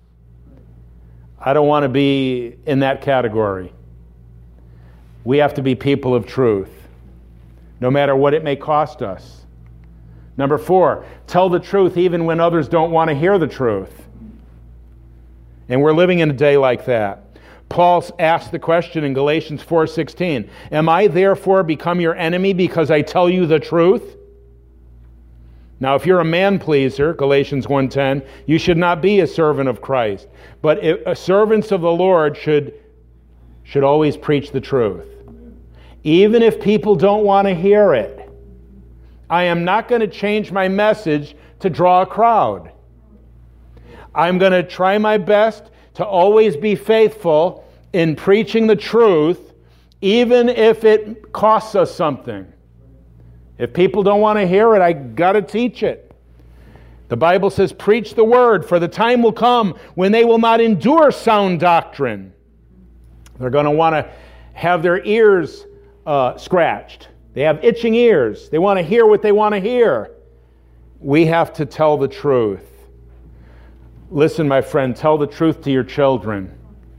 I don't want to be in that category. We have to be people of truth, no matter what it may cost us. Number four, tell the truth even when others don't want to hear the truth. And we're living in a day like that. Paul asked the question in Galatians four sixteen, am I therefore become your enemy because I tell you the truth? Now, if you're a man-pleaser, Galatians one ten, you should not be a servant of Christ. But if, servants of the Lord should, should always preach the truth, even if people don't want to hear it. I am not going to change my message to draw a crowd. I'm going to try my best to always be faithful in preaching the truth, even if it costs us something. If people don't want to hear it, I got to teach it. The Bible says, preach the word, for the time will come when they will not endure sound doctrine. They're going to want to have their ears uh, scratched. They have itching ears. They want to hear what they want to hear. We have to tell the truth. Listen, my friend, tell the truth to your children.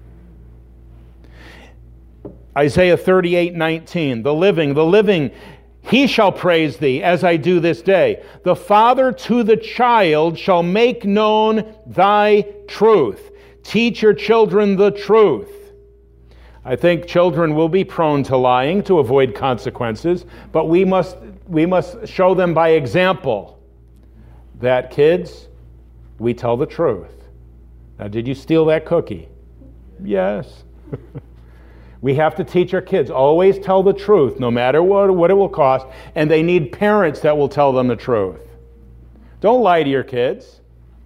Isaiah thirty-eight nineteen, the living, the living, he shall praise thee, as I do this day. The father to the child shall make known thy truth. Teach your children the truth. I think children will be prone to lying to avoid consequences, but we must we must show them by example that, kids, we tell the truth. Now, did you steal that cookie? Yes. We have to teach our kids, always tell the truth, no matter what, what it will cost, and they need parents that will tell them the truth. Don't lie to your kids.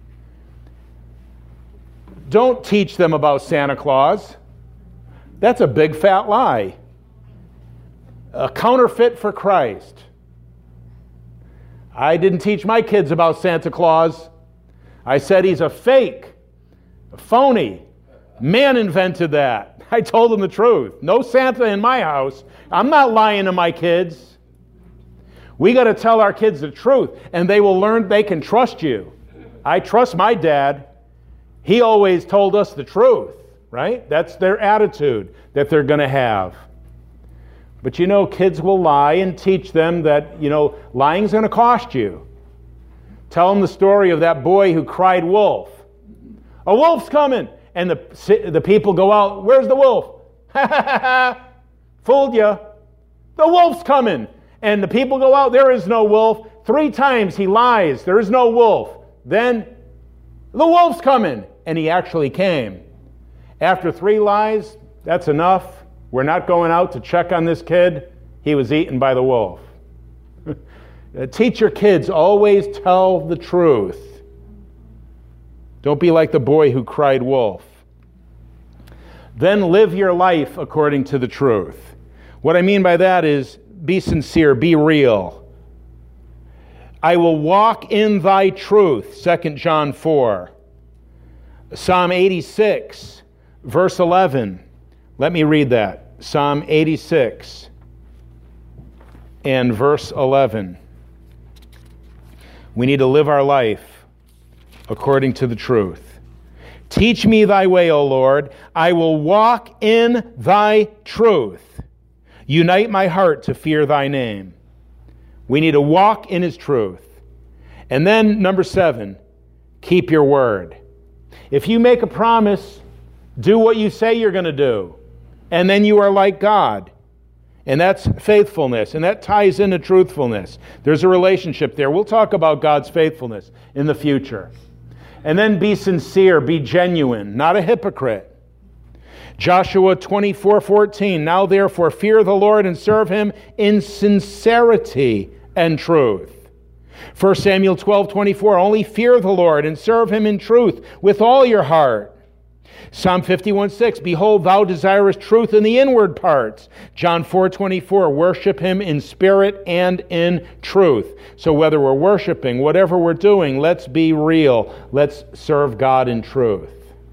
Don't teach them about Santa Claus. That's a big fat lie. A counterfeit for Christ. I didn't teach my kids about Santa Claus. I said he's a fake, a phony. Man invented that. I told them the truth. No Santa in my house. I'm not lying to my kids. We got to tell our kids the truth, and they will learn they can trust you. I trust my dad. He always told us the truth, right? That's their attitude that they're going to have. But you know, kids will lie, and teach them that, you know, lying's going to cost you. Tell them the story of that boy who cried wolf. A wolf's coming! And the, the people go out, where's the wolf? Ha ha ha ha! Fooled you. The wolf's coming. And the people go out, there is no wolf. Three times he lies, there is no wolf. Then, the wolf's coming. And he actually came. After three lies, that's enough. We're not going out to check on this kid. He was eaten by the wolf. Uh, teach your kids, always tell the truth. Don't be like the boy who cried wolf. Then live your life according to the truth. What I mean by that is be sincere, be real. I will walk in thy truth, Second John four. Psalm eighty-six, verse eleven. Let me read that. Psalm eighty-six and verse eleven. We need to live our life according to the truth. Teach me thy way, O Lord. I will walk in thy truth. Unite my heart to fear thy name. We need to walk in his truth. And then, number seven, keep your word. If you make a promise, do what you say you're going to do. And then you are like God. And that's faithfulness. And that ties into truthfulness. There's a relationship there. We'll talk about God's faithfulness in the future. And then be sincere, be genuine, not a hypocrite. Joshua twenty-four fourteen, now therefore fear the Lord and serve him in sincerity and truth. First Samuel twelve twenty-four, only fear the Lord and serve him in truth with all your heart. Psalm fifty-one six, behold, thou desirest truth in the inward parts. John four twenty-four, worship him in spirit and in truth. So whether we're worshiping, whatever we're doing, let's be real. Let's serve God in truth.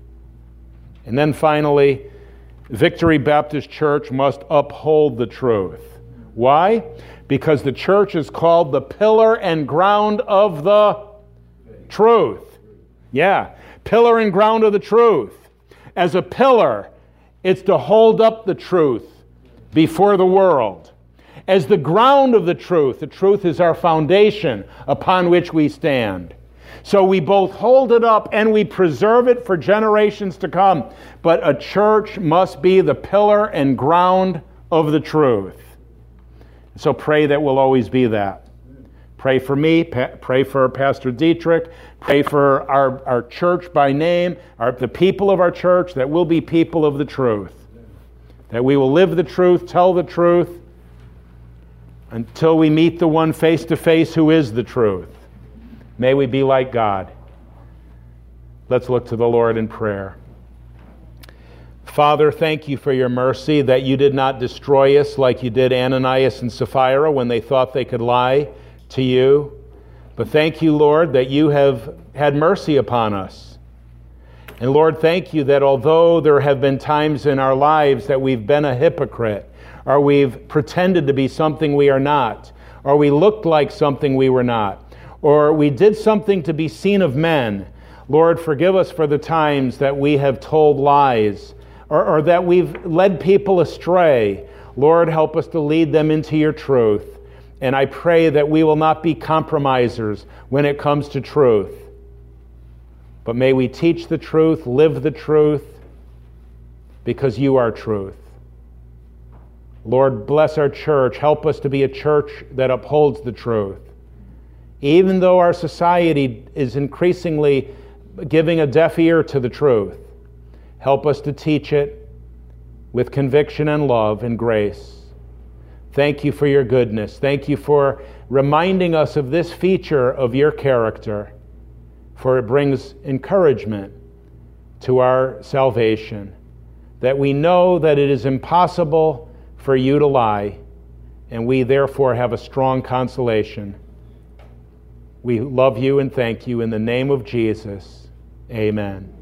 And then finally, Victory Baptist Church must uphold the truth. Why? Because the church is called the pillar and ground of the truth. Yeah, pillar and ground of the truth. As a pillar, it's to hold up the truth before the world. As the ground of the truth, the truth is our foundation upon which we stand. So we both hold it up and we preserve it for generations to come. But a church must be the pillar and ground of the truth. So pray that we'll always be that. Pray for me, pa- pray for Pastor Dietrich, pray for our, our church by name, our, the people of our church, that we'll be people of the truth. That we will live the truth, tell the truth, until we meet the one face to face who is the truth. May we be like God. Let's look to the Lord in prayer. Father, thank you for your mercy that you did not destroy us like you did Ananias and Sapphira when they thought they could lie to you. But thank you, Lord, that you have had mercy upon us. And Lord, thank you that although there have been times in our lives that we've been a hypocrite, or we've pretended to be something we are not, or we looked like something we were not, or we did something to be seen of men, Lord, forgive us for the times that we have told lies, or, or that we've led people astray. Lord, help us to lead them into your truth. And I pray that we will not be compromisers when it comes to truth. But may we teach the truth, live the truth, because you are truth. Lord, bless our church. Help us to be a church that upholds the truth. Even though our society is increasingly giving a deaf ear to the truth, help us to teach it with conviction and love and grace. Thank you for your goodness. Thank you for reminding us of this feature of your character, for it brings encouragement to our salvation, that we know that it is impossible for you to lie, and we therefore have a strong consolation. We love you and thank you in the name of Jesus. Amen.